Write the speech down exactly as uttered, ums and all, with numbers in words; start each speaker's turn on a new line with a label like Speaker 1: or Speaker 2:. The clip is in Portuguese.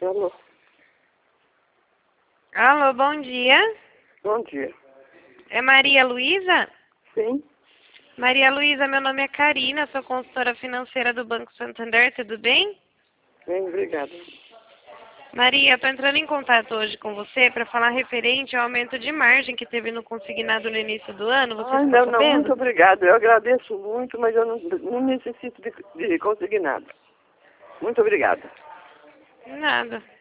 Speaker 1: Alô?
Speaker 2: Alô, bom dia.
Speaker 1: Bom dia.
Speaker 2: É Maria Luísa?
Speaker 1: Sim?
Speaker 2: Maria Luísa, meu nome é Karina, sou consultora financeira do Banco Santander, tudo bem?
Speaker 1: Bem, obrigada.
Speaker 2: Maria, eu estou entrando em contato hoje com você para falar referente ao aumento de margem que teve no consignado no início do ano, você
Speaker 1: Ah,
Speaker 2: ficou
Speaker 1: não, não,
Speaker 2: sabendo?
Speaker 1: muito obrigada. Eu agradeço muito, mas eu não, não necessito de, de conseguir nada. Muito obrigada.
Speaker 2: Nada.